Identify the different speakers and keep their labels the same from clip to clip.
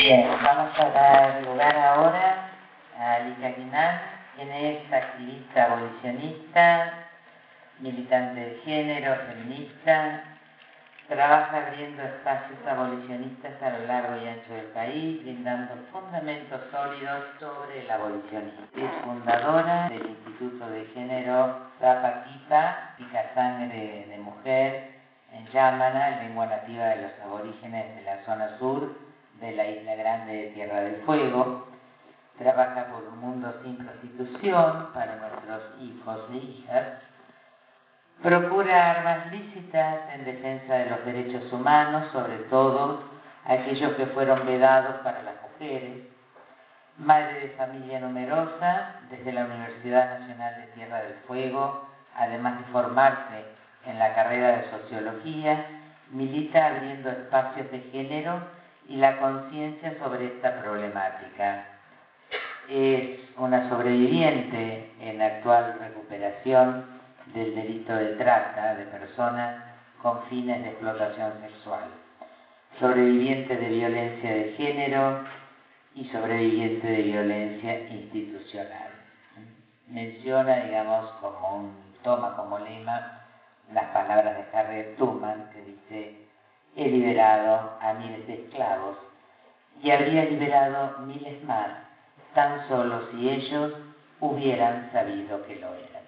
Speaker 1: Bien, vamos a dar lugar ahora a Alicia Guinán, quien es activista abolicionista, militante de género, feminista, trabaja abriendo espacios abolicionistas a lo largo y ancho del país, brindando fundamentos sólidos sobre el abolicionismo. Es fundadora del Instituto de Género Tapa Kipa, Pica Sangre de Mujer, en Yamana, lengua nativa de los aborígenes de la zona sur de la Isla Grande de Tierra del Fuego. Trabaja por un mundo sin prostitución para nuestros hijos e hijas. Procura armas lícitas en defensa de los derechos humanos, sobre todo aquellos que fueron vedados para las mujeres. Madre de familia numerosa, desde la Universidad Nacional de Tierra del Fuego, además de formarse en la carrera de Sociología, milita abriendo espacios de género y la conciencia sobre esta problemática. Es una sobreviviente en actual recuperación del delito de trata de personas con fines de explotación sexual, sobreviviente de violencia de género y sobreviviente de violencia institucional. Menciona, digamos, toma como lema las palabras de Harriet Tubman, que dice: he liberado a miles de esclavos y habría liberado miles más, tan solo si ellos hubieran sabido que lo eran.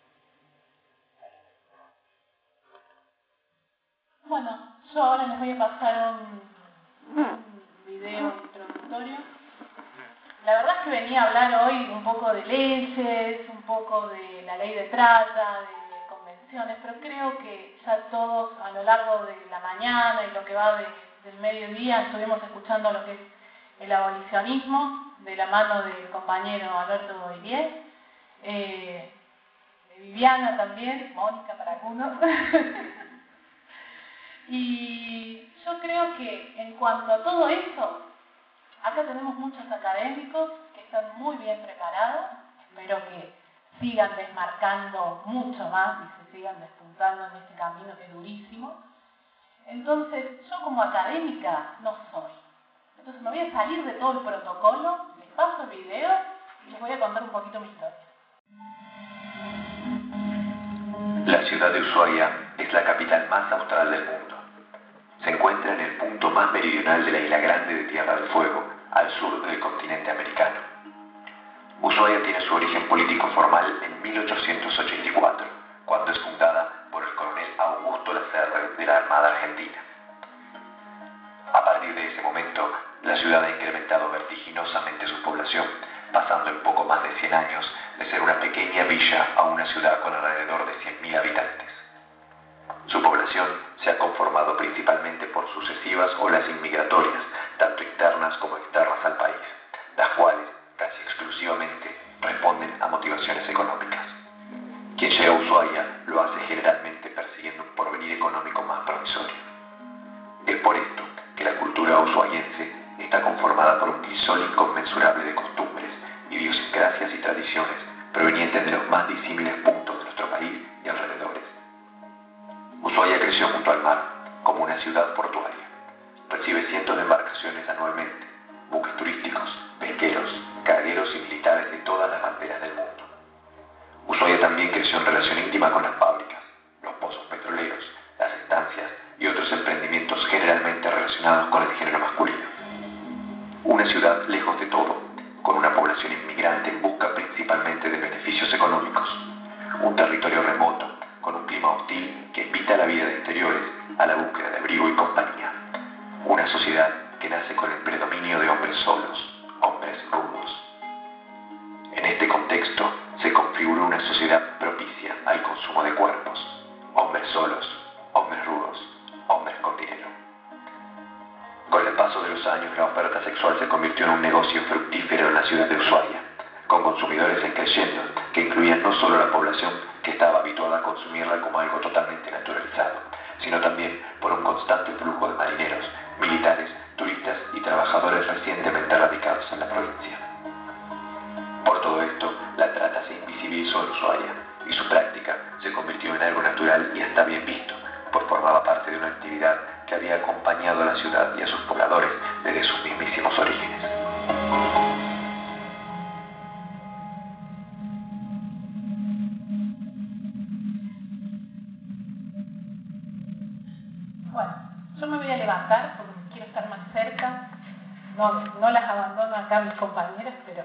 Speaker 2: Bueno, yo ahora les voy a pasar un video introductorio. La verdad es que venía a hablar hoy un poco de leyes, un poco de la ley de trata, de convenciones, pero creo que ya todos a lo largo de la mañana y lo que va del mediodía estuvimos escuchando lo que es el abolicionismo de la mano del compañero Alberto Iliés, de Viviana también, Mónica para algunos. Y yo creo que en cuanto a todo esto, acá tenemos muchos académicos que están muy bien preparados, espero que sigan desmarcando mucho más y se sigan despuntando en este camino que es durísimo. Entonces, yo como académica no soy. Entonces me voy a salir de todo el protocolo, les paso el video y les voy a contar un poquito mi historia.
Speaker 3: La ciudad de Ushuaia es la capital más austral del mundo. Se encuentra en el punto más meridional de la Isla Grande de Tierra del Fuego, al sur del continente americano. Ushuaia tiene su origen político formal en 1884, cuando es fundada por el coronel Augusto Lacerre de la Armada Argentina. A partir de ese momento, la ciudad ha incrementado vertiginosamente su población, pasando en poco más de 100 años de ser una pequeña villa a una ciudad con alrededor de 100.000 habitantes. Su población se ha conformado principalmente por sucesivas olas inmigratorias, tanto internas como externas al país, las cuales, casi exclusivamente, responden a motivaciones económicas. Quien llega a Ushuaia lo hace generalmente persiguiendo un porvenir económico más promisorio. Es por esto que la cultura ushuaiense está conformada por un crisol inconmensurable de costumbres, idiosincrasias y tradiciones provenientes de los más disímiles puntos de nuestro país y alrededores. Ushuaia creció junto al mar, como una ciudad portuaria. Recibe cientos de embarcaciones anualmente, buques turísticos, pesqueros, cargueros y militares de todas las banderas del mundo. Ushuaia también creció en relación íntima con las fábricas, los pozos petroleros, las estancias y otros emprendimientos generalmente relacionados con el género masculino. Una ciudad lejos de todo, con una población inmigrante en busca principalmente de beneficios económicos. Un territorio remoto, con un clima hostil que invita a la vida de interiores a la búsqueda de abrigo y compañía. Una sociedad que nace con el predominio de hombres solos, hombres rudos. En este contexto se configura una sociedad propicia al consumo de cuerpos, hombres solos, hombres rudos, hombres con dinero. Con el paso de los años, la oferta sexual se convirtió en un negocio fructífero en la ciudad de Ushuaia, con consumidores en creciendo que incluían no solo la población que estaba habituada a consumirla como algo totalmente naturalizado, sino también por un constante flujo de marineros, militares, turistas y trabajadores recientemente radicados en la provincia. Por todo esto, la trata se invisibilizó en Ushuaia y su práctica se convirtió en algo natural y hasta bien visto, pues formaba parte de una actividad que había acompañado a la ciudad y a sus pobladores desde sus mismísimos orígenes.
Speaker 2: no las abandono acá a mis compañeras, pero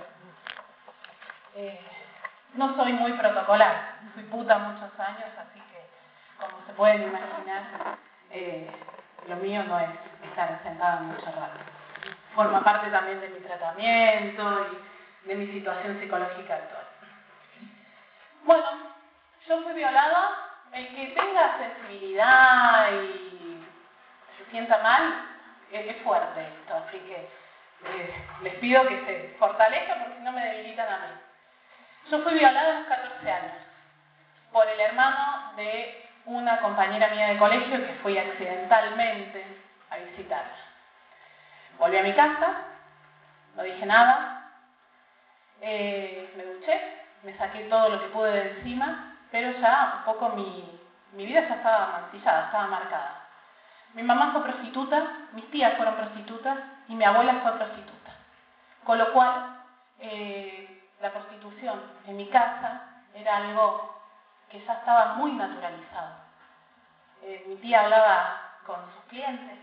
Speaker 2: no soy muy protocolar. Fui puta muchos años, así que, como se pueden imaginar, lo mío no es estar sentada mucho rato. Forma parte también de mi tratamiento y de mi situación psicológica actual. Bueno, yo fui violada. El que tenga sensibilidad y se sienta mal, es fuerte esto, así que les pido que se fortalezcan porque si no me debilitan a mí. Yo fui violada a los 14 años por el hermano de una compañera mía de colegio que fui accidentalmente a visitarla. Volví a mi casa, no dije nada, me duché, me saqué todo lo que pude de encima, pero ya un poco mi vida ya estaba mancillada, estaba marcada. Mi mamá fue prostituta, mis tías fueron prostitutas y mi abuela fue prostituta. Con lo cual, la prostitución en mi casa era algo que ya estaba muy naturalizado. Mi tía hablaba con sus clientes,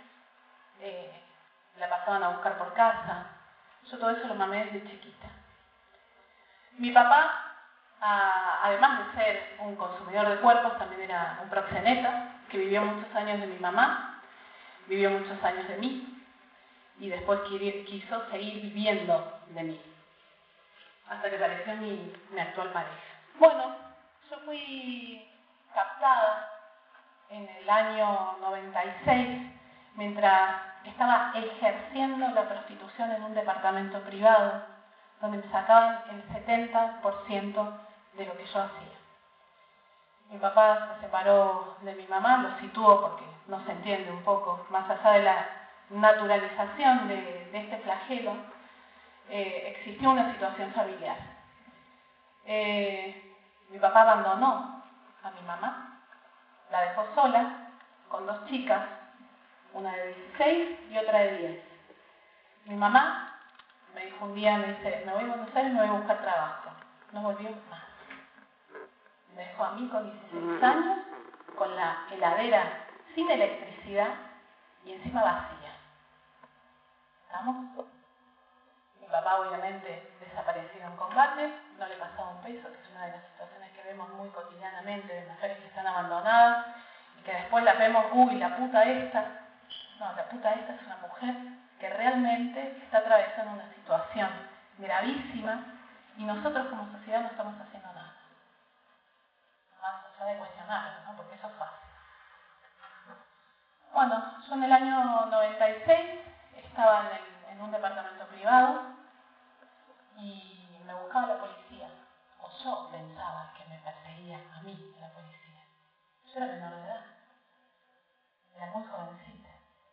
Speaker 2: la pasaban a buscar por casa. Yo todo eso lo mamé desde chiquita. Mi papá, además de ser un consumidor de cuerpos, también era un proxeneta que vivió muchos años de mi mamá, vivió muchos años de mí y después quiso seguir viviendo de mí hasta que apareció mi actual pareja. Bueno, yo fui captada en el año 96 mientras estaba ejerciendo la prostitución en un departamento privado donde me sacaban el 70% de lo que yo hacía. Mi papá se separó de mi mamá, lo sitúo porque no se entiende un poco, más allá de la naturalización de este flagelo, existió una situación familiar. Mi papá abandonó a mi mamá, la dejó sola con 2 chicas, una de 16 y otra de 10. Mi mamá me dijo un día, me dice, me voy a Buenos Aires y me voy a buscar trabajo. No volvió más. Me dejó a mí con 16 años, con la heladera sin electricidad y encima vacía. ¿Estamos? Mi papá obviamente desapareció en combate, no le pasaba un peso, que es una de las situaciones que vemos muy cotidianamente de mujeres que están abandonadas y que después las vemos, uy, la puta esta. No, la puta esta es una mujer que realmente está atravesando una situación gravísima y nosotros como sociedad no estamos haciendo nada. Más allá de cuestionarlo, ¿no? Porque eso es fácil. Bueno, yo en el año 96 estaba en un departamento privado y me buscaba la policía. O yo pensaba que me perseguía a mí la policía. Yo era menor de edad. Era muy jovencita.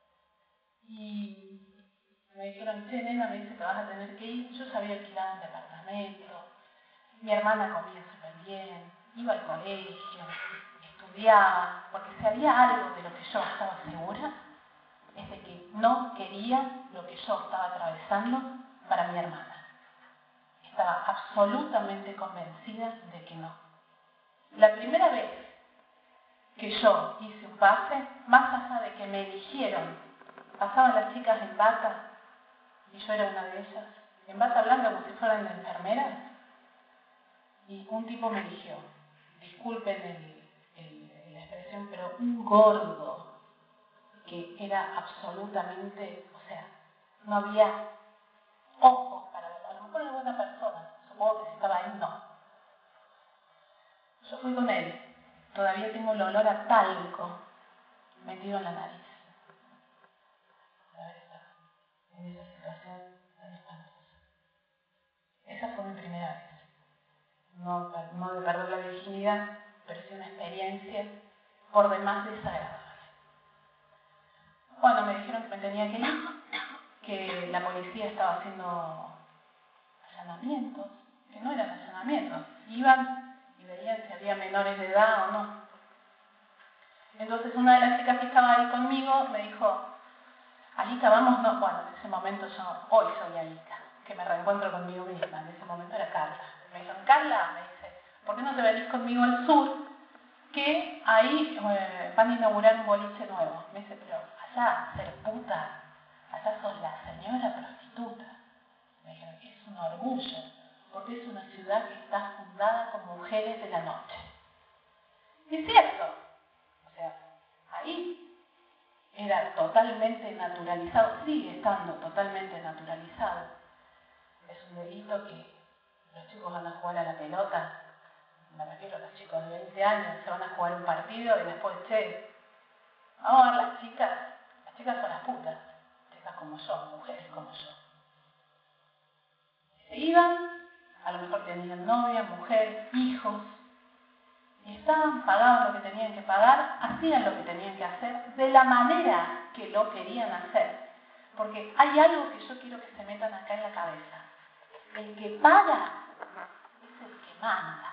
Speaker 2: Y me dijeron, che, nena, me dice que vas a tener que ir. Yo ya había alquilado un departamento. Mi hermana comía súper bien. Iba al colegio. Estudiaba. Porque si había algo de lo que yo estaba segura, es de que no quería lo que yo estaba atravesando para mi hermana. Estaba absolutamente convencida de que no. La primera vez que yo hice un pase, más allá de que me eligieron, pasaban las chicas en bata, y yo era una de ellas, en bata blanca como si fueran enfermeras, y un tipo me eligió. Disculpen la expresión, pero un gordo, que era absolutamente, o sea, no había ojos para verlo. A lo mejor era buena persona, supongo que si estaba ahí, no. Yo fui con él, todavía tengo el olor a talco metido en la nariz. En esa situación tan espantosa. Esa fue mi primera vez. No de perder la virginidad, pero sí una experiencia por demás desagradable. Bueno, me dijeron que me tenía que ir, que la policía estaba haciendo allanamientos, que no eran allanamientos, iban y veían si había menores de edad o no. Entonces una de las chicas que estaba ahí conmigo me dijo, Alika, vamos, no, bueno, en ese momento hoy soy Alika, que me reencuentro conmigo misma, en ese momento era Carla. Me dijeron, Carla, me dice, ¿por qué no te venís conmigo al sur? Que ahí van a inaugurar un boliche nuevo. Me dice, pero allá, ser puta, allá sos la señora prostituta. orgullo, porque es una ciudad que está fundada con mujeres de la noche. Y es cierto, o sea, ahí era totalmente naturalizado, sigue estando totalmente naturalizado. Es un delito que los chicos van a jugar a la pelota, me refiero a los chicos de 20 años, se van a jugar un partido y después, vamos a ver las chicas son las putas, chicas como yo, mujeres como yo. Se iban, a lo mejor tenían novia, mujer, hijos, y estaban, pagaban lo que tenían que pagar, hacían lo que tenían que hacer, de la manera que lo querían hacer. Porque hay algo que yo quiero que se metan acá en la cabeza. El que paga es el que manda.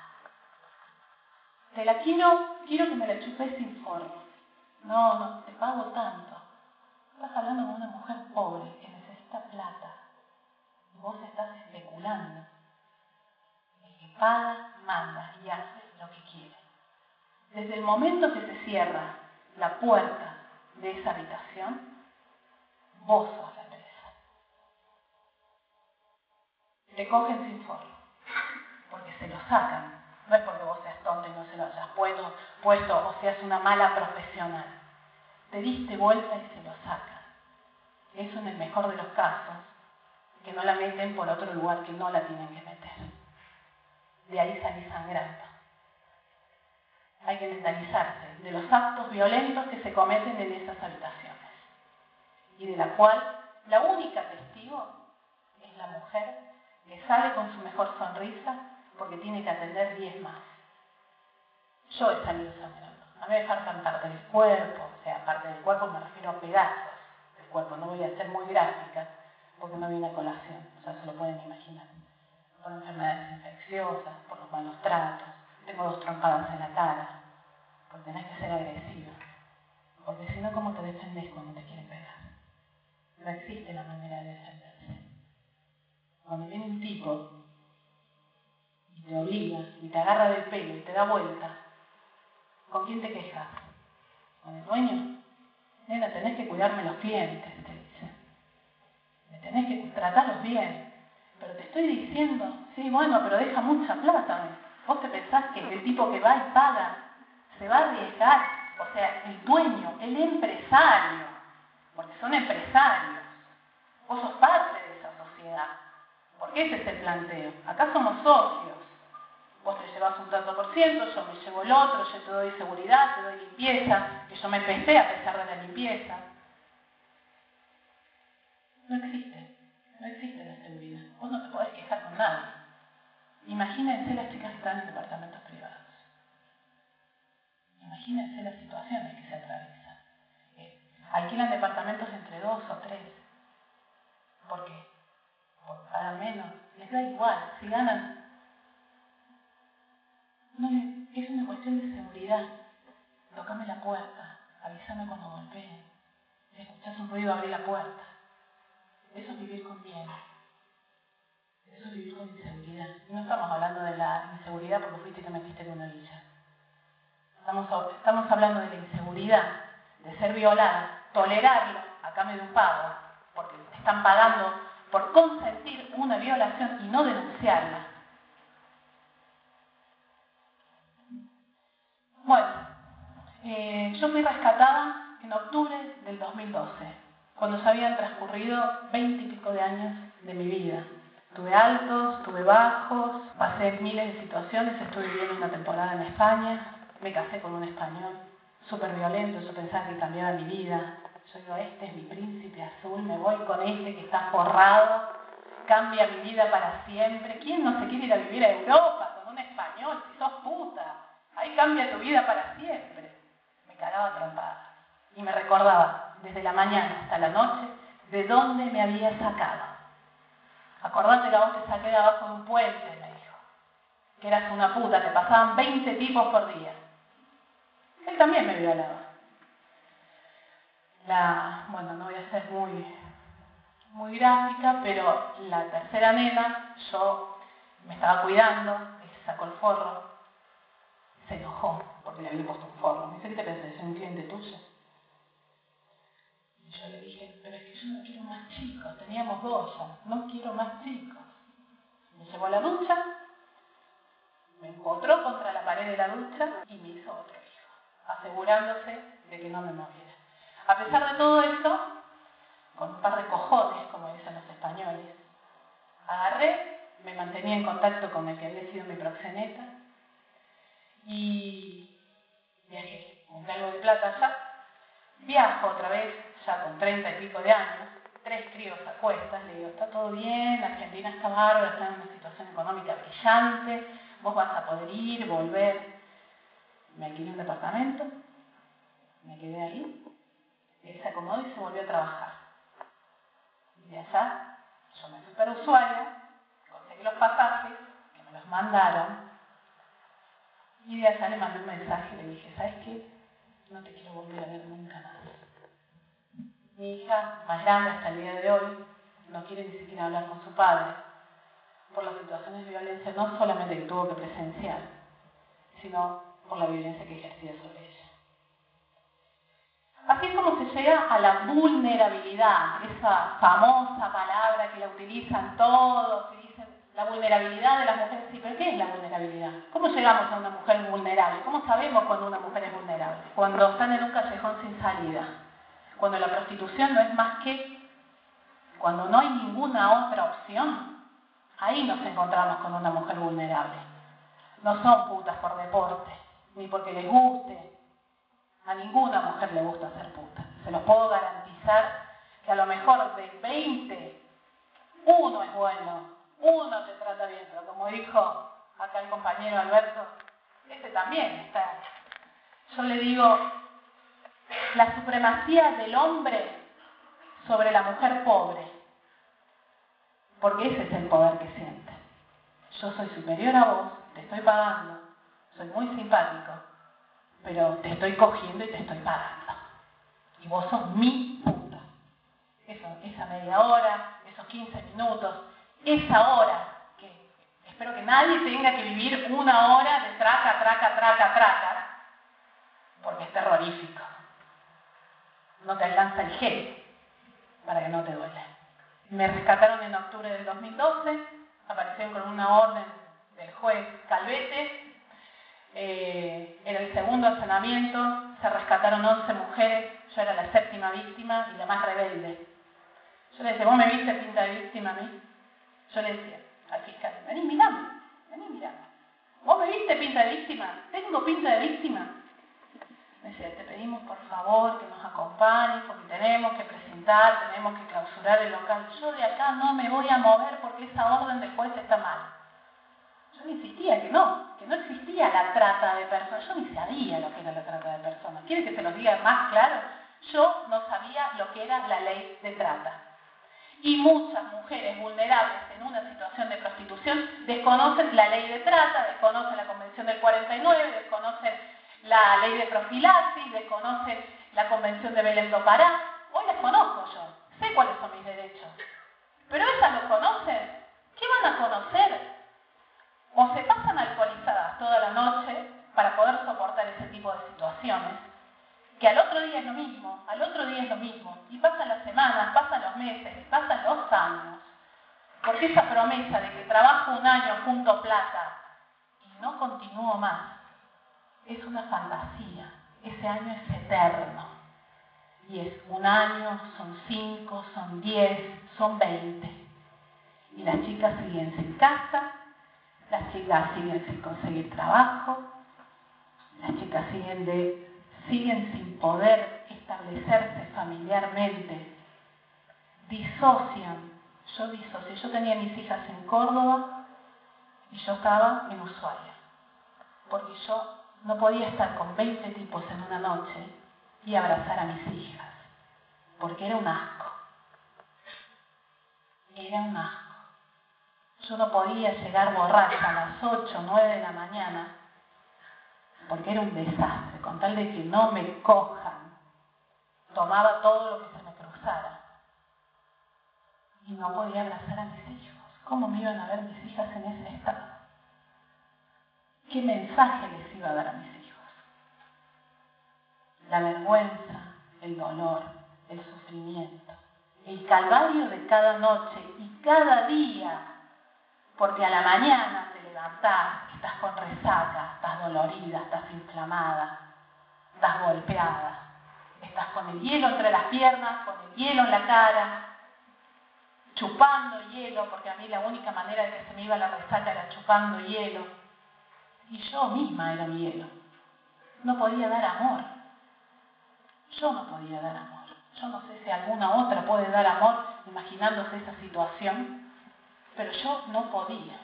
Speaker 2: Quiero que me la chupes sin forro. No, te pago tanto. Estás hablando con una mujer pobre que necesita plata. Y vos estás especulando. El que paga, manda y hace lo que quiere. Desde el momento que se cierra la puerta de esa habitación, vos sos la presa. Te cogen sin forro, porque se lo sacan. No es porque vos seas tonto y no se lo hayas puesto o seas una mala profesional. Te diste vuelta y se lo sacan. Eso en el mejor de los casos, que no la meten por otro lugar que no la tienen que meter. De ahí salís sangrando. Hay que mentalizarse de los actos violentos que se cometen en esas habitaciones y de la cual la única testigo es la mujer que sale con su mejor sonrisa porque tiene que atender 10 más. Yo he salido sangrando. A mí me faltan parte del cuerpo, o sea, parte del cuerpo me refiero a pedazos del cuerpo. No voy a ser muy gráfica porque no viene a colación, o sea, se lo pueden imaginar. Por enfermedades infecciosas, por los malos tratos. Tengo 2 trompadas en la cara, porque tenés que ser agresiva. Porque si no, ¿cómo te defendés cuando te quieren pegar? No existe la manera de defenderse. Cuando viene un tipo y te obliga, y te agarra del pelo y te da vuelta, ¿con quién te quejas? ¿Con el dueño? Nena, tenés que cuidarme los clientes, te dice. Me tenés que tratarlos bien. Pero te estoy diciendo, sí, bueno, pero deja mucha plata. ¿Vos te pensás que el tipo que va y paga se va a arriesgar? O sea, el dueño, el empresario, porque son empresarios. Vos sos parte de esa sociedad. Porque ese es el planteo. Acá somos socios. Vos te llevas un tanto por ciento, yo me llevo el otro, yo te doy seguridad, te doy limpieza, que yo me presté a pesar de la limpieza. No existe la seguridad. Vos no te podés quejar con nadie. Imagínense las chicas que están en departamentos privados. Imagínense las situaciones que se atraviesan. Alquilan departamentos entre 2 o 3. ¿Por qué? Por pagar menos. Les da igual. Si ganan... No, es una cuestión de seguridad. Tocame la puerta. Avísame cuando golpeen. Si escuchás un ruido, abrí la puerta. Eso es vivir con miedo. Eso es vivir con inseguridad. Y no estamos hablando de la inseguridad porque fuiste y te metiste en una villa. Estamos hablando de la inseguridad, de ser violada, tolerarlo a cambio de un pago, porque te están pagando por consentir una violación y no denunciarla. Bueno, yo fui rescatada en octubre del 2012, cuando ya habían transcurrido 20 y pico de años de mi vida. Tuve altos, tuve bajos, pasé miles de situaciones, estuve viviendo una temporada en España, me casé con un español, súper violento, yo pensaba que cambiaba mi vida. Yo digo, este es mi príncipe azul, me voy con este que está forrado, cambia mi vida para siempre. ¿Quién no se quiere ir a vivir a Europa con un español si sos puta? Ahí cambia tu vida para siempre. Me cagaba trompada y me recordaba desde la mañana hasta la noche de dónde me había sacado. Acordate que a vos te saqué de abajo de un puente, me dijo. Que eras una puta, te pasaban 20 tipos por día. Él también me violaba. Bueno, no voy a ser muy gráfica, pero la tercera nena, yo me estaba cuidando, él se sacó el forro, se enojó porque le había puesto un forro. Me dice, ¿qué te pensás? ¿Es un cliente tuyo? Y yo le dije, pero es que yo no quiero más chicos, teníamos 2 ya, no quiero más chicos. Me llevó a la ducha, me empotró contra la pared de la ducha y me hizo otro hijo, asegurándose de que no me moviera. A pesar de todo eso, con un par de cojones, como dicen los españoles, agarré, me mantenía en contacto con el que había sido mi proxeneta y viajé, junté algo de plata allá, viajo otra vez, ya con 30 y pico de años, 3 críos a cuestas, le digo, está todo bien, Argentina está bárbara, está en una situación económica brillante, vos vas a poder ir, volver. Me alquilé un departamento, me quedé ahí, él se acomodó y se volvió a trabajar. Y de allá, yo me fui para Ushuaia, conseguí los pasajes, que me los mandaron, y de allá le mandé un mensaje y le dije, ¿sabes qué? No te quiero volver a ver nunca más. Mi hija, más grande hasta el día de hoy, no quiere ni siquiera hablar con su padre por las situaciones de violencia, no solamente que tuvo que presenciar, sino por la violencia que ejercía sobre ella. Así es como se llega a la vulnerabilidad, esa famosa palabra que la utilizan todos y dicen la vulnerabilidad de las mujeres. Sí, pero ¿qué es la vulnerabilidad? ¿Cómo llegamos a una mujer vulnerable? ¿Cómo sabemos cuando una mujer es vulnerable? Cuando están en un callejón sin salida, cuando la prostitución no es más que, cuando no hay ninguna otra opción, ahí nos encontramos con una mujer vulnerable. No son putas por deporte, ni porque les guste. A ninguna mujer le gusta ser puta. Se los puedo garantizar que a lo mejor de 20, uno es bueno, uno te trata bien, pero como dijo acá el compañero Alberto, este también está. Yo le digo, la supremacía del hombre sobre la mujer pobre, porque ese es el poder que siente. Yo soy superior a vos, te estoy pagando, soy muy simpático, pero te estoy cogiendo y te estoy pagando. Y vos sos mi puta. Esa media hora, esos 15 minutos, esa hora, que espero que nadie tenga que vivir una hora de traca, porque es terrorífico. No te alcanza el gel para que no te duele. Me rescataron en octubre del 2012, aparecieron con una orden del juez Calvete. Era el segundo allanamiento, se rescataron 11 mujeres, yo era la 7ª víctima y la más rebelde. Yo le decía, ¿vos me viste pinta de víctima a mí? Yo le decía al fiscal, vení, mirame. ¿Vos me viste pinta de víctima? ¿Tengo pinta de víctima? Me decía, te pedimos por favor que nos acompañes porque tenemos que presentar, tenemos que clausurar el local. Yo de acá no me voy a mover porque esa orden del juez está mal. Yo le insistía que no existía la trata de personas. Yo ni sabía lo que era la trata de personas. ¿Quiere que se lo diga más claro? Yo no sabía lo que era la ley de trata. Y muchas mujeres vulnerables en una situación de prostitución desconocen la ley de trata, desconocen la Convención del 49, desconocen la ley de profilaxis, desconocen la Convención de Belén do Pará. Hoy las conozco yo, sé cuáles son mis derechos. Pero esas lo conocen. ¿Qué van a conocer? O se pasan alcoholizadas toda la noche para poder soportar ese tipo de situaciones, que al otro día es lo mismo, y pasan las semanas, pasan los meses, pasan los años, porque esa promesa de que trabajo un año, junto plata y no continúo más, es una fantasía. Ese año es eterno, y es un año, son 5, son 10, son 20, y las chicas siguen sin casa. Las chicas siguen sin conseguir trabajo, las chicas siguen sin poder establecerse familiarmente, disocian. Yo disocié, yo tenía mis hijas en Córdoba y yo estaba en Ushuaia, porque yo no podía estar con 20 tipos en una noche y abrazar a mis hijas, porque era un asco. Yo no podía llegar borracha a las 8 o 9 de la mañana porque era un desastre. Con tal de que no me cojan, tomaba todo lo que se me cruzara. Y no podía abrazar a mis hijos. ¿Cómo me iban a ver mis hijas en ese estado? ¿Qué mensaje les iba a dar a mis hijos? La vergüenza, el dolor, el sufrimiento, el calvario de cada noche y cada día, Porque a la mañana te levantás, estás con resaca, estás dolorida, estás inflamada, estás golpeada, estás con el hielo entre las piernas, con el hielo en la cara, chupando hielo, porque a mí la única manera de que se me iba la resaca era chupando hielo. Y yo misma era mi hielo. No podía dar amor. Yo no podía dar amor. Yo no sé si alguna otra puede dar amor imaginándose esa situación, pero yo no podía.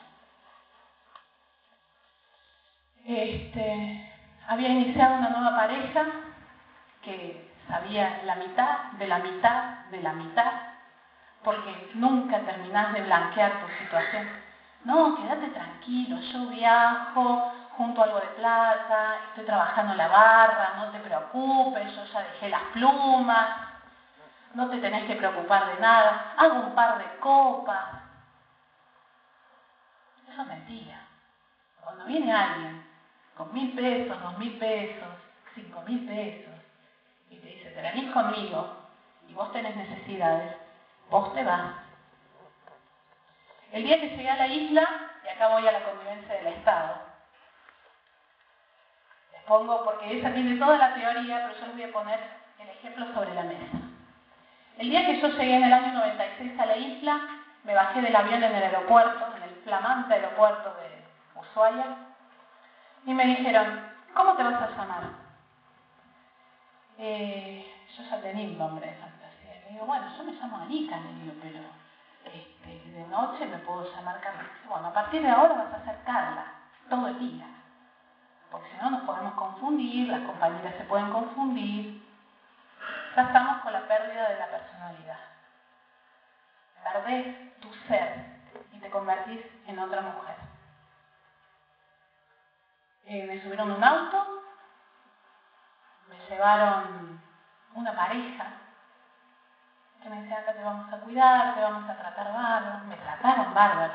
Speaker 2: Había iniciado una nueva pareja que sabía la mitad, de la mitad, de la mitad, porque nunca terminás de blanquear tu situación. No, quédate tranquilo, yo viajo, junto algo de plata, estoy trabajando en la barra, no te preocupes, yo ya dejé las plumas, no te tenés que preocupar de nada, hago un par de copas. Eso es mentira. Cuando viene alguien con 1.000 pesos, 2.000 pesos, 5.000 pesos, y te dice, te venís conmigo, y vos tenés necesidades, vos te vas. El día que llegué a la isla, y acá voy a la convivencia del Estado, les pongo, porque esa tiene toda la teoría, pero yo les voy a poner el ejemplo sobre la mesa. El día que yo llegué en el año 96 a la isla, me bajé del avión en el aeropuerto, en el flamante aeropuerto de Ushuaia, y me dijeron, ¿cómo te vas a llamar? Yo ya tenía un nombre de fantasía. Y le digo, bueno, yo me llamo Arica, le digo, pero de noche me puedo llamar Carla. Bueno, a partir de ahora vas a ser Carla, todo el día. Porque si no nos podemos confundir, las compañeras se pueden confundir. Ya estamos con la pérdida de la personalidad. Perdés tu ser y te convertís en otra mujer. Me subieron a un auto, me llevaron una pareja que me decía, acá te vamos a cuidar, te vamos a tratar bárbaro. Me trataron bárbaro.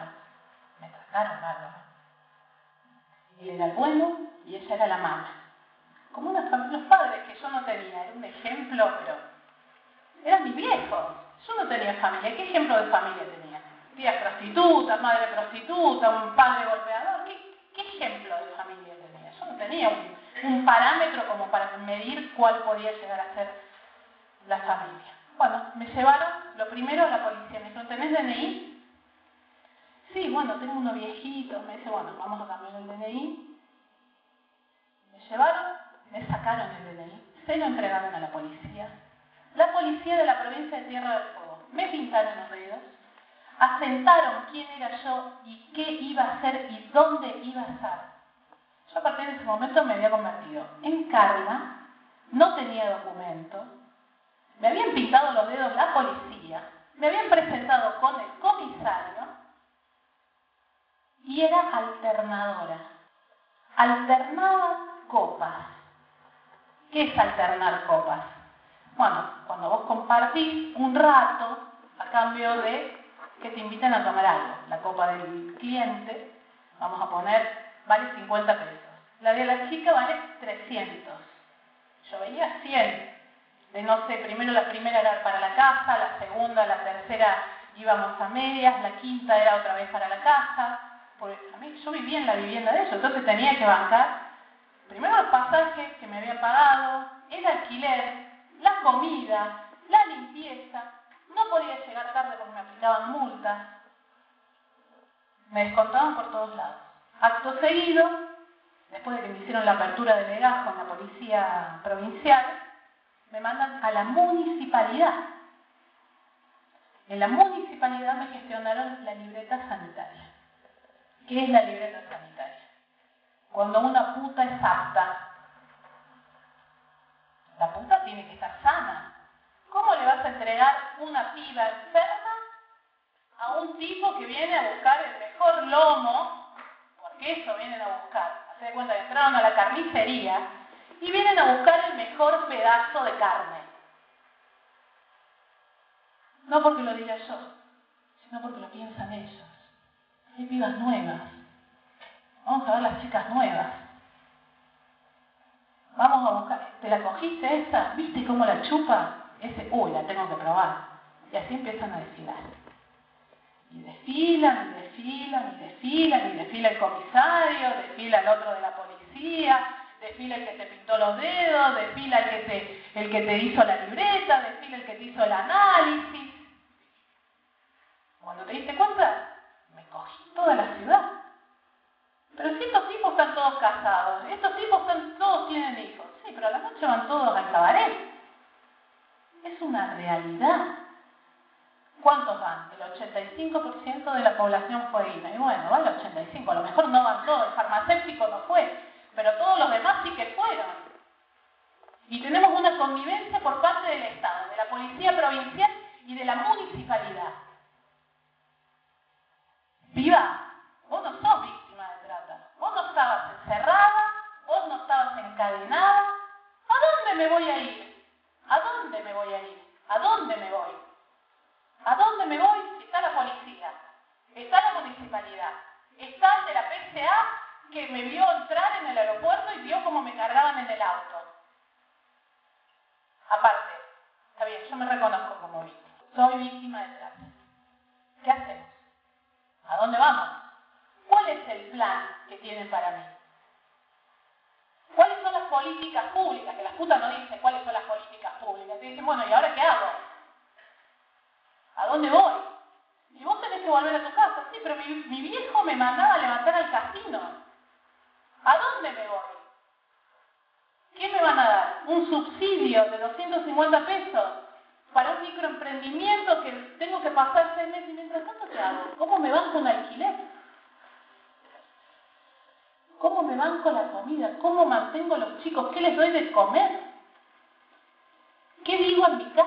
Speaker 2: Él era el bueno y ella era la mala. Como los padres que yo no tenía, era un ejemplo, pero eran mis viejos. Yo no tenía familia. ¿Qué ejemplo de familia tenía? Tías prostitutas, madre prostituta, un padre golpeador. ¿Qué ejemplo de familia tenía? Yo no tenía un parámetro como para medir cuál podía llegar a ser la familia. Bueno, me llevaron, lo primero, a la policía. Me dijeron, ¿tenés DNI? Sí, bueno, tengo uno viejito. Me dice, bueno, vamos a cambiar el DNI. Me llevaron, me sacaron el DNI, se lo entregaron a la policía. La policía de la provincia de Tierra del Fuego me pintaron los dedos, asentaron quién era yo y qué iba a hacer y dónde iba a estar. Yo a partir de ese momento me había convertido en Carla, no tenía documento, me habían pintado los dedos la policía, me habían presentado con el comisario y era alternadora. Alternaba copas. ¿Qué es alternar copas? Bueno, cuando vos compartís un rato a cambio de que te inviten a tomar algo. La copa del cliente, vamos a poner, vale 50 pesos. La de la chica vale 300. Yo veía 100. De no sé, primero la primera era para la casa, la segunda, la tercera íbamos a medias, la quinta era otra vez para la casa. Porque a mí, yo vivía en la vivienda de ellos, entonces tenía que bancar primero los pasajes que me había pagado, el alquiler, la comida, la limpieza. No podía llegar tarde porque me aplicaban multas. Me descontaban por todos lados. Acto seguido, después de que me hicieron la apertura de legajo en la policía provincial, me mandan a la municipalidad. En la municipalidad me gestionaron la libreta sanitaria. ¿Qué es la libreta sanitaria? Cuando una puta es apta, la puta tiene que estar sana. ¿Cómo le vas a entregar una piba enferma a un tipo que viene a buscar el mejor lomo? Porque eso vienen a buscar. Haced de cuenta que entraron a la carnicería y vienen a buscar el mejor pedazo de carne. No porque lo diga yo, sino porque lo piensan ellos. Hay pibas nuevas. Vamos a ver las chicas nuevas. Vamos a buscar. ¿Te la cogiste esa? ¿Viste cómo la chupa? Ese, uy, la tengo que probar. Y así empiezan a desfilar. Y desfilan, y desfila el comisario, desfila el otro de la policía, desfila el que te pintó los dedos, desfila el que te hizo la libreta, desfila el que te hizo el análisis. Cuando te diste cuenta, me cogí toda la ciudad. Pero si estos tipos están todos casados, estos tipos todos tienen hijos. Sí, pero a la noche van todos al cabaret. Es una realidad. ¿Cuántos van? El 85% de la población fue INA. Y bueno, va el 85%, a lo mejor no van todos, el farmacéutico no fue, pero todos los demás sí que fueron. Y tenemos una convivencia por parte del Estado, de la policía provincial y de la municipalidad. Viva, vos no sos víctima de trata, vos no estabas encerrada, vos no estabas encadenada. ¿A dónde me voy a ir? ¿A dónde me voy a ir? ¿A dónde me voy? ¿A dónde me voy? Está la policía, está la municipalidad, está el de la PCA que me vio entrar en el aeropuerto y vio cómo me cargaban en el auto. Aparte, está bien, yo me reconozco como víctima, soy víctima de trata. ¿Qué hacemos? ¿A dónde vamos? ¿Cuál es el plan que tienen para mí? ¿Cuáles son las políticas públicas? Que la puta no dice cuáles son las políticas públicas. Te dicen, bueno, ¿y ahora qué hago? ¿A dónde voy? Y vos tenés que volver a tu casa. Sí, pero mi viejo me mandaba a levantar al casino. ¿A dónde me voy? ¿Qué me van a dar? ¿Un subsidio de 250 pesos para un microemprendimiento que tengo que pasar 6 meses y mientras tanto qué hago? ¿Cómo me banco un alquiler? ¿Cómo me banco la comida? ¿Cómo mantengo a los chicos? ¿Qué les doy de comer? ¿Qué digo en mi casa?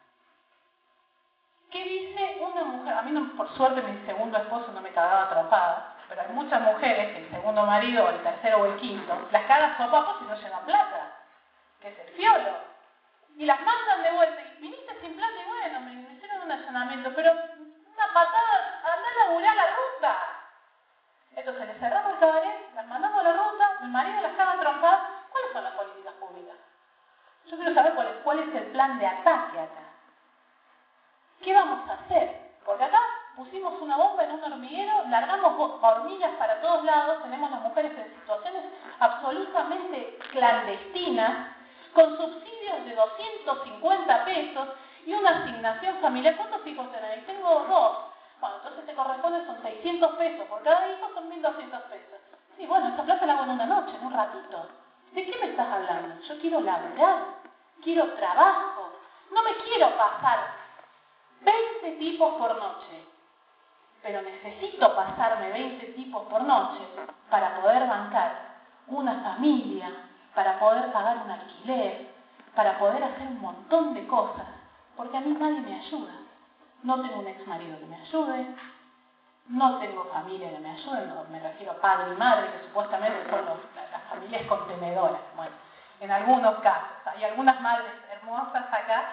Speaker 2: ¿Qué dice una mujer? A mí, no, por suerte, mi segundo esposo no me cagaba atrapada, pero hay muchas mujeres que el segundo marido, o el tercero o el quinto, las cagan sopapos y no llevan plata, que es el fiolo. Y las mandan de vuelta. Y viniste sin plata y bueno, me hicieron un allanamiento, pero una patada, andá a laburar la ruta. Entonces les cerramos el cabaret, las mandamos a la ruta, el marido las caga trompadas. ¿Cuáles son las políticas públicas? Yo quiero saber cuál es el plan de ataque acá. ¿Qué vamos a hacer? Porque acá pusimos una bomba en un hormiguero, largamos hormigas para todos lados, tenemos las mujeres en situaciones absolutamente clandestinas, con subsidios de 250 pesos y una asignación familiar. ¿Cuántos hijos tenés? Tengo 2. Bueno, entonces te corresponde, son 600 pesos. Por cada hijo son 1.200 pesos. Sí, bueno, esa plata la hago en una noche, en un ratito. ¿De qué me estás hablando? Yo quiero laburar, quiero trabajo. No me quiero pasar 20 tipos por noche. Pero necesito pasarme 20 tipos por noche para poder bancar una familia, para poder pagar un alquiler, para poder hacer un montón de cosas. Porque a mí nadie me ayuda. No tengo un ex marido que me ayude, no tengo familia que me ayude, no, me refiero a padre y madre, que supuestamente son las familias contenedoras. Bueno, en algunos casos, hay algunas madres hermosas acá,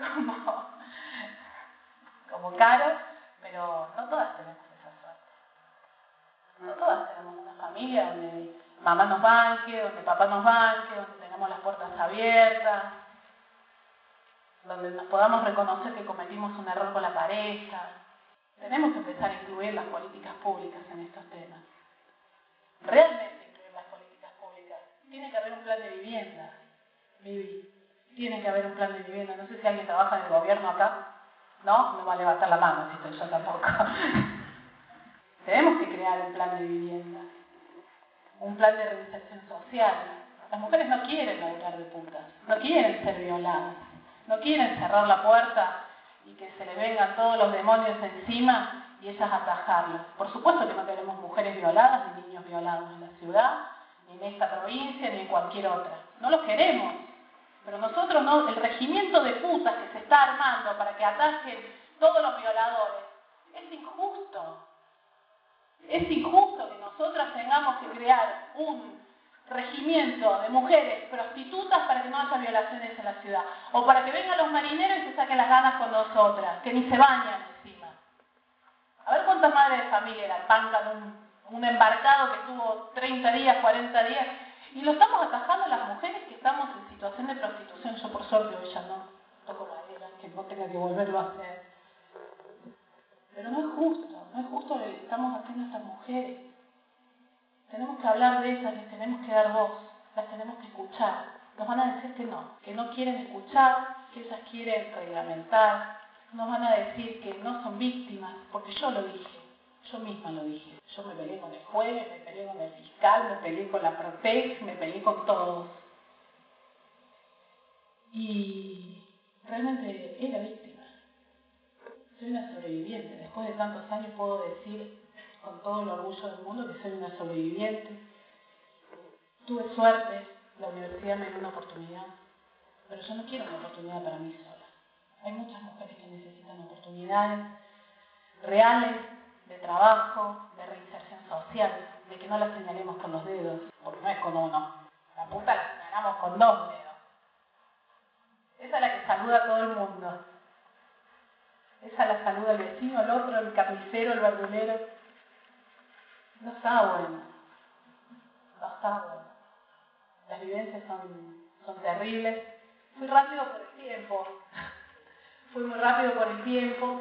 Speaker 2: como Caro, pero no todas tenemos esa suerte. No todas tenemos una familia donde mamá nos banque, donde papá nos banque, donde tengamos las puertas abiertas, donde nos podamos reconocer que cometimos un error con la pareja. Tenemos que empezar a incluir las políticas públicas en estos temas. Realmente incluir las políticas públicas. Tiene que haber un plan de vivienda, Vivi. Tiene que haber un plan de vivienda. No sé si alguien trabaja en el gobierno acá. No va a levantar la mano, si estoy yo tampoco. Tenemos que crear un plan de vivienda. Un plan de reinserción social. Las mujeres no quieren laburar de putas. No quieren ser violadas. No quieren cerrar la puerta y que se le vengan todos los demonios encima y ellas atajarlas. Por supuesto que no queremos mujeres violadas ni niños violados en la ciudad, ni en esta provincia, ni en cualquier otra. No los queremos. Pero nosotros no, el regimiento de putas que se está armando para que atajen todos los violadores, es injusto. Es injusto que nosotras tengamos que crear un regimiento de mujeres prostitutas para que no haya violaciones en la ciudad. O para que vengan los marineros y se saquen las ganas con nosotras, que ni se bañan encima. A ver cuántas madres de familia bancan un embarcado que estuvo 30 días, 40 días. Y lo estamos atajando las mujeres que estamos en situación de prostitución. Yo por suerte hoy ya no toco madera, que no tenga que volverlo a hacer. Pero no es justo lo que estamos haciendo a estas mujeres. Tenemos que hablar de ellas, les tenemos que dar voz, las tenemos que escuchar. Nos van a decir que no quieren escuchar, que ellas quieren reglamentar. Nos van a decir que no son víctimas, porque yo lo dije, yo misma lo dije. Yo me peleé con el juez, me peleé con el fiscal, me peleé con la Protex, me peleé con todos. Y realmente era víctima. Soy una sobreviviente. Después de tantos años puedo decir con todo el orgullo del mundo que soy una sobreviviente. Tuve suerte, la universidad me dio una oportunidad, pero yo no quiero una oportunidad para mí sola. Hay muchas mujeres que necesitan oportunidades reales de trabajo, de reinserción social, de que no las señalemos con los dedos, porque no es con uno. La puta la señalamos con 2 dedos. Esa es la que saluda a todo el mundo. Esa la saluda el vecino, el otro, el carnicero, el verdulero. No está bueno. No está bueno. Las vivencias son terribles. Fui rápido por el tiempo. Fui muy rápido por el tiempo.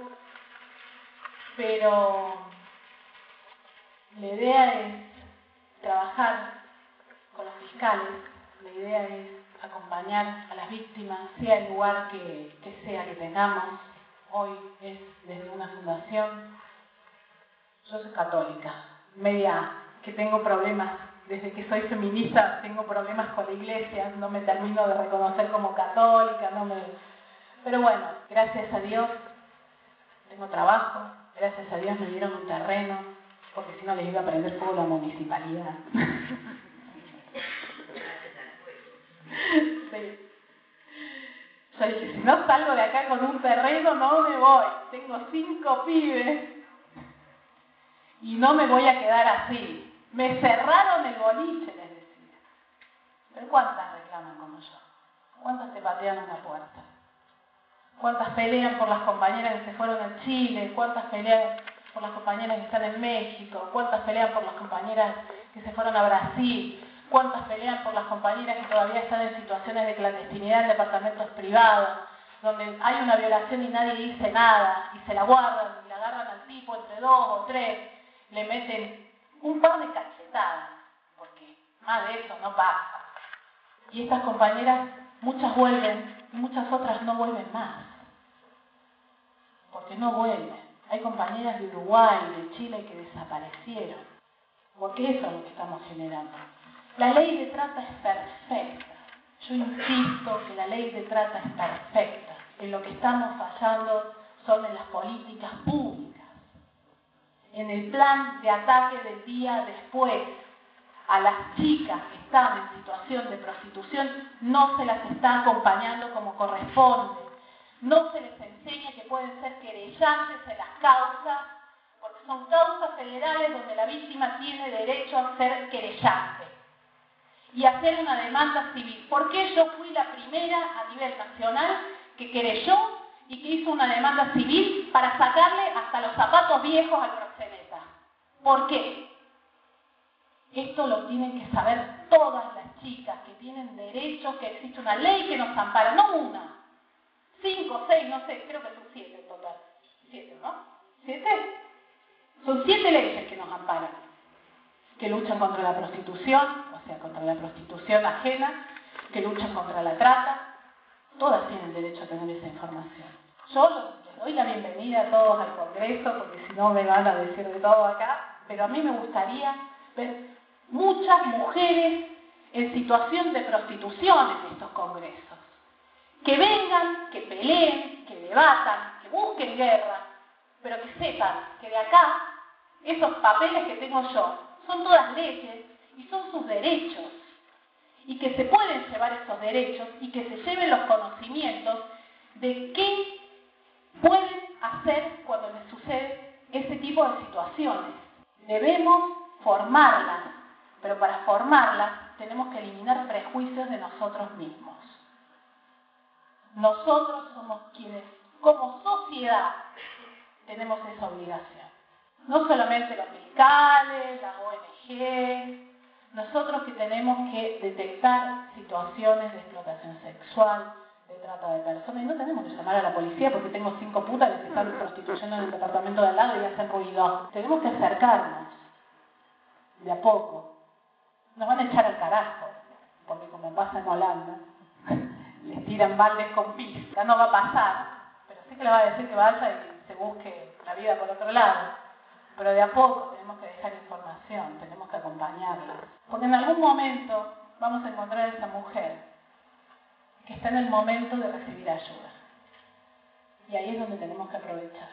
Speaker 2: Pero la idea es trabajar con los fiscales. La idea es acompañar a las víctimas, sea el lugar que sea que tengamos. Hoy es desde una fundación. Yo soy católica, media que tengo problemas, desde que soy feminista tengo problemas con la iglesia, no me termino de reconocer como católica, pero bueno, gracias a Dios tengo trabajo, gracias a Dios me dieron un terreno, porque si no les iba a prender fuego la municipalidad. Sí. Yo dije, si no salgo de acá con un terreno, no me voy. Tengo 5 pibes y no me voy a quedar así. Me cerraron el boliche, les decía. Pero ¿cuántas reclaman como yo? ¿Cuántas te patean una puerta? ¿Cuántas pelean por las compañeras que se fueron a Chile? ¿Cuántas pelean por las compañeras que están en México? ¿Cuántas pelean por las compañeras que se fueron a Brasil? ¿Cuántas pelean por las compañeras que todavía están en situaciones de clandestinidad en departamentos privados, donde hay una violación y nadie dice nada, y se la guardan, y la agarran al tipo entre 2 o 3, le meten un par de cachetadas, porque más de eso no pasa. Y estas compañeras, muchas vuelven, y muchas otras no vuelven más, porque no vuelven. Hay compañeras de Uruguay, de Chile que desaparecieron, porque eso es lo que estamos generando. La ley de trata es perfecta. Yo insisto que la ley de trata es perfecta. En lo que estamos fallando son en las políticas públicas, en el plan de ataque del día después. A las chicas que están en situación de prostitución no se las está acompañando como corresponde. No se les enseña que pueden ser querellantes en las causas, porque son causas federales donde la víctima tiene derecho a ser querellante y hacer una demanda civil. ¿Por qué yo fui la primera a nivel nacional que querelló y que hizo una demanda civil para sacarle hasta los zapatos viejos al proxeneta? ¿Por qué? Esto lo tienen que saber todas las chicas que tienen derecho, que existe una ley que nos ampara, no una, 5, 6, no sé, creo que son 7 en total. 7, ¿no? ¿7? Son 7 leyes que nos amparan, que luchan contra la prostitución, o sea, contra la prostitución ajena, que luchan contra la trata. Todas tienen derecho a tener esa información. Yo les doy la bienvenida a todos al Congreso, porque si no me van a decir de todo acá, pero a mí me gustaría ver muchas mujeres en situación de prostitución en estos congresos. Que vengan, que peleen, que debatan, que busquen guerra, pero que sepan que de acá, esos papeles que tengo yo, son todas leyes y son sus derechos. Y que se pueden llevar esos derechos y que se lleven los conocimientos de qué pueden hacer cuando les sucede ese tipo de situaciones. Debemos formarlas, pero para formarlas tenemos que eliminar prejuicios de nosotros mismos. Nosotros somos quienes, como sociedad, tenemos esa obligación. No solamente los fiscales, las ONG, nosotros que tenemos que detectar situaciones de explotación sexual, de trata de personas y no tenemos que llamar a la policía porque tengo 5 putas que se están prostituyendo en el departamento de al lado y hacen ruido. Tenemos que acercarnos de a poco. Nos van a echar al carajo, porque como pasa en Holanda, les tiran baldes con pis. Ya no va a pasar, pero sí que le va a decir que vaya y se busque la vida por otro lado. Pero de a poco tenemos que dejar información, tenemos que acompañarla. Porque en algún momento vamos a encontrar a esa mujer que está en el momento de recibir ayuda. Y ahí es donde tenemos que aprovechar.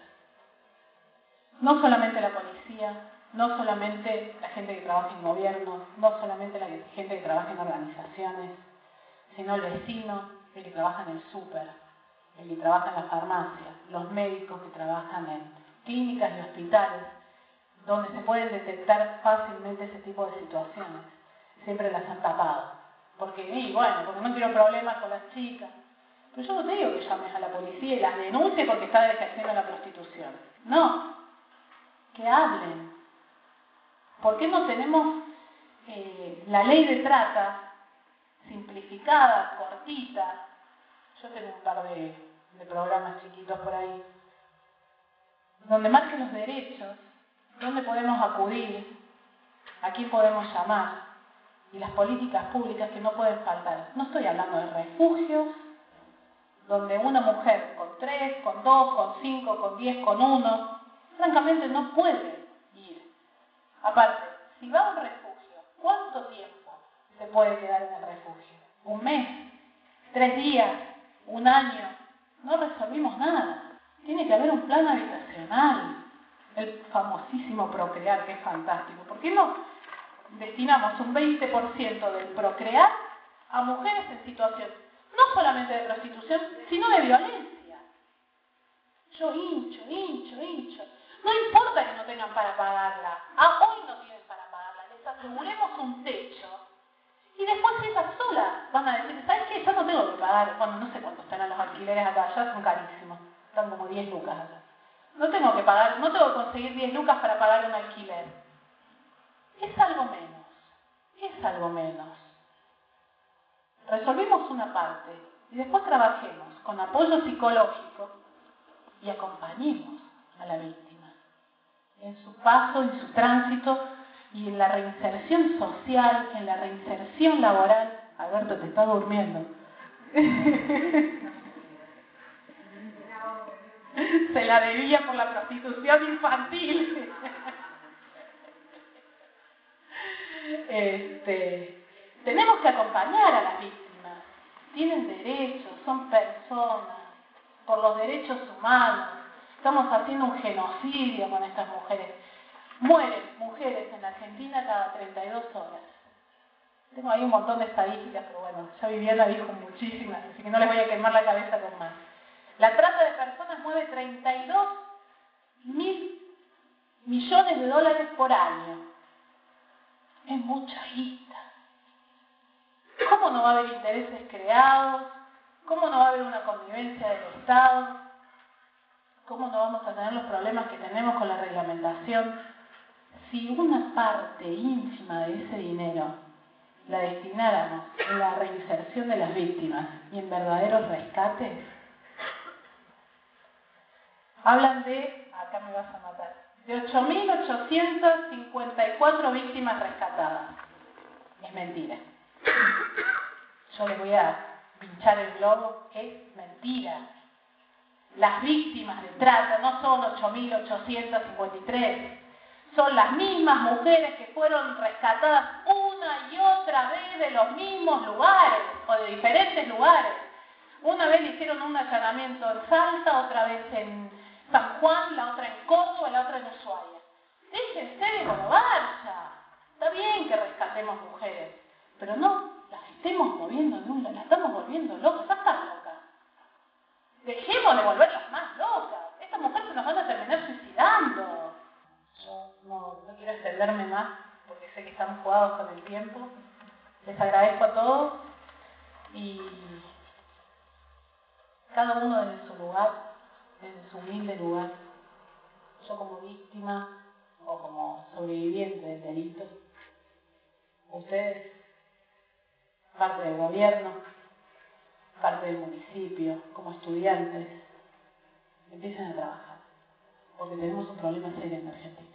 Speaker 2: No solamente la policía, no solamente la gente que trabaja en gobierno, no solamente la gente que trabaja en organizaciones, sino el vecino, el que trabaja en el súper, el que trabaja en la farmacia, los médicos que trabajan en clínicas y hospitales, donde se pueden detectar fácilmente ese tipo de situaciones. Siempre las han tapado. Porque no quiero problemas con las chicas. Pero yo no te digo que llames a la policía y las denuncies porque están ejerciendo la prostitución. No, que hablen. ¿Por qué no tenemos la ley de trata simplificada, cortita? Yo tengo un par de programas chiquitos por ahí, donde marquen los derechos, dónde podemos acudir, a quién podemos llamar, y las políticas públicas que no pueden faltar. No estoy hablando de refugios, donde una mujer con 3, con 2, con 5, con 10, con 1, francamente no puede ir. Aparte, si va a un refugio, ¿cuánto tiempo se puede quedar en el refugio? ¿Un mes? ¿3 días? ¿1 año? No resolvimos nada. Tiene que haber un plan habitacional. El famosísimo Procrear, que es fantástico. ¿Por qué no destinamos un 20% del Procrear a mujeres en situación no solamente de prostitución, sino de violencia? Yo hincho. No importa que no tengan para pagarla. Hoy no tienen para pagarla. Les aseguremos un techo. Y después ellas solas van a decir, ¿sabes qué? Yo no tengo que pagar. Bueno, no sé cuánto están los alquileres acá. Ya son carísimos. Están como 10 lucas acá. No tengo que pagar, no tengo que conseguir 10 lucas para pagar un alquiler. Es algo menos. Resolvimos una parte y después trabajemos con apoyo psicológico y acompañemos a la víctima en su paso, en su tránsito y en la reinserción social, en la reinserción laboral. Alberto, te está durmiendo. Se la debía por la prostitución infantil. Tenemos que acompañar a las víctimas. Tienen derechos, son personas, por los derechos humanos. Estamos haciendo un genocidio con estas mujeres. Mueren mujeres en Argentina cada 32 horas. Tengo ahí un montón de estadísticas, pero bueno, ya Viviana dijo muchísimas, así que no les voy a quemar la cabeza con más. La trata de personas mueve 32.000 millones de dólares por año. Es mucha guita. ¿Cómo no va a haber intereses creados? ¿Cómo no va a haber una connivencia del Estado? ¿Cómo no vamos a tener los problemas que tenemos con la reglamentación? Si una parte ínfima de ese dinero la destináramos en la reinserción de las víctimas y en verdaderos rescates, hablan de, acá me vas a matar, de 8.854 víctimas rescatadas. Es mentira. Yo les voy a pinchar el globo, es mentira. Las víctimas de trata no son 8.853, son las mismas mujeres que fueron rescatadas una y otra vez de los mismos lugares o de diferentes lugares. Una vez le hicieron un allanamiento en Salta, otra vez en San Juan, la otra en Córdoba, la otra en Ushuaia. Déjense de jorobar ya. Está bien que rescatemos mujeres, pero no las estemos moviendo de un lado, las estamos volviendo locas, ya están locas. Dejemos de volverlas más locas. Estas mujeres se nos van a terminar suicidando. Yo no quiero extenderme más porque sé que estamos jugados con el tiempo. Les agradezco a todos y cada uno desde su lugar, desde su humilde lugar. Yo como víctima o como sobreviviente del delito. Ustedes, parte del gobierno, parte del municipio. municipio, como estudiantes, empiecen a trabajar, porque tenemos un problema serio en Argentina.